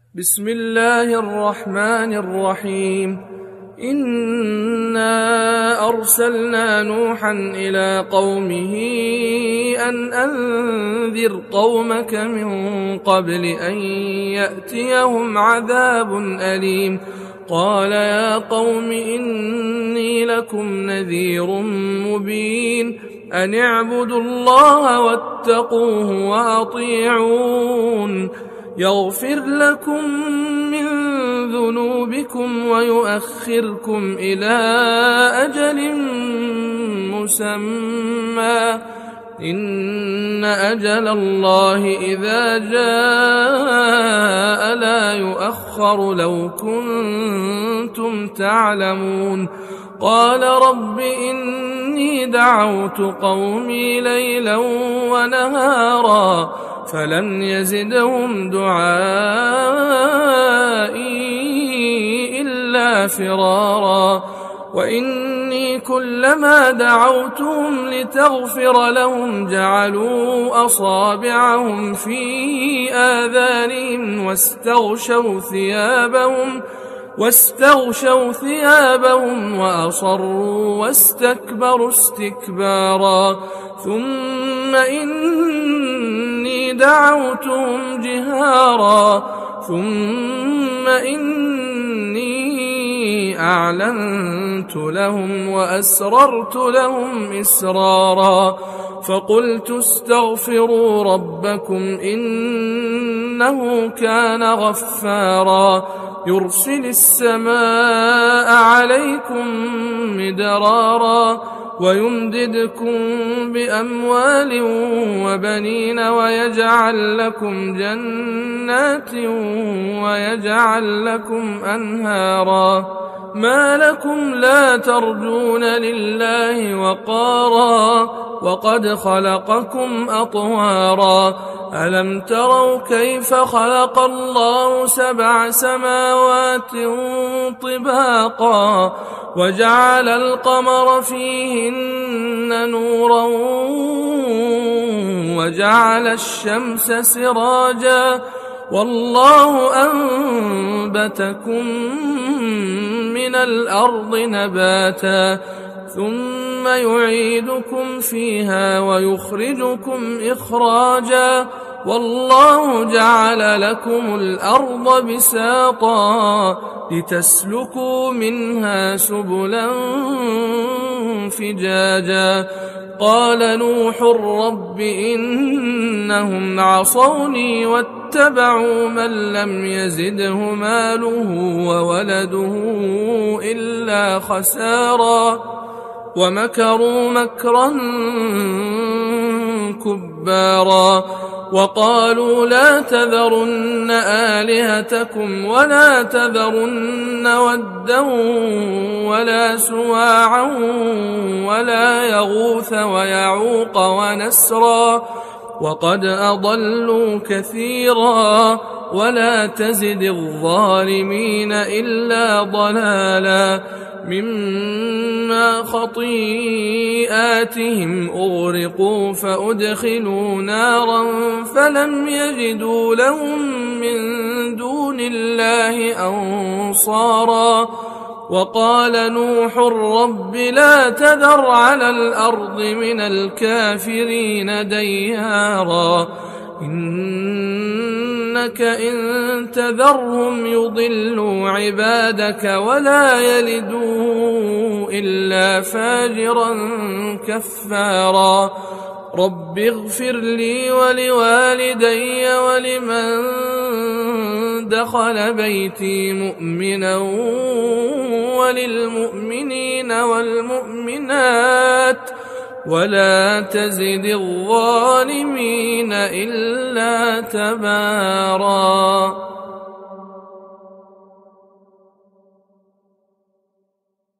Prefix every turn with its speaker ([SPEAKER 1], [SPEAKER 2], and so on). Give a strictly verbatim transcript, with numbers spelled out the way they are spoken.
[SPEAKER 1] بسم الله الرحمن الرحيم. إنا أرسلنا نوحا إلى قومه أن أنذر قومك من قبل أن يأتيهم عذاب أليم. قال يا قوم إني لكم نذير مبين أن اعبدوا الله واتقوه وأطيعون يغفر لكم من ذنوبكم ويؤخركم إلى أجل مسمى إن أجل الله إذا جاء لا يؤخر لو كنتم تعلمون. قال رب إني دعوت قومي ليلا ونهارا فلم يزدهم دعائي إلا فرارا وإني كلما دعوتهم لتغفر لهم جعلوا أصابعهم في آذانهم واستغشوا ثيابهم واستغشوا ثيابهم وأصروا واستكبروا استكبارا ثم إني دعوتهم جهارا ثم إني أعلنت لهم وأسررت لهم إسرارا فقلت استغفروا ربكم إنه كان غفارا يرسل السماء عليكم مدرارا ويمددكم بأموال وبنين ويجعل لكم جنات ويجعل لكم أنهارا ما لكم لا ترجون لله وقارا وقد خلقكم أطوارا ألم تروا كيف خلق الله سبع سماوات طباقا وجعل القمر فيهن نورا وجعل الشمس سراجا والله أنبتكم من الأرض نباتا ثم يعيدكم فيها ويخرجكم إخراجا والله جعل لكم الأرض بساطا لتسلكوا منها سبلا فجاجا قال نوح رب إنهم عصوني واتبعوا من لم يزده ماله وولده إلا خسارا ومكروا مكرا كبارا وقالوا لا تذرن آلهتكم ولا تذرن ودا ولا سواعا ولا يغوث ويعوق ونسرا وقد أضلوا كثيرا ولا تزد الظالمين إلا ضلالا مما خطيئاتهم أغرقوا فأدخلوا نارا فلم يجدوا لهم من دون الله أنصارا وقال نوح رب لا تذر على الأرض من الكافرين ديارا إنك إن تذرهم يضلوا عبادك ولا يلدوا إلا فاجرا كفارا رب اغفر لي ولوالدي ولمن دخل بيتي مؤمنا وللمؤمنين والمؤمنات ولا تزد الظالمين إلا تبارا.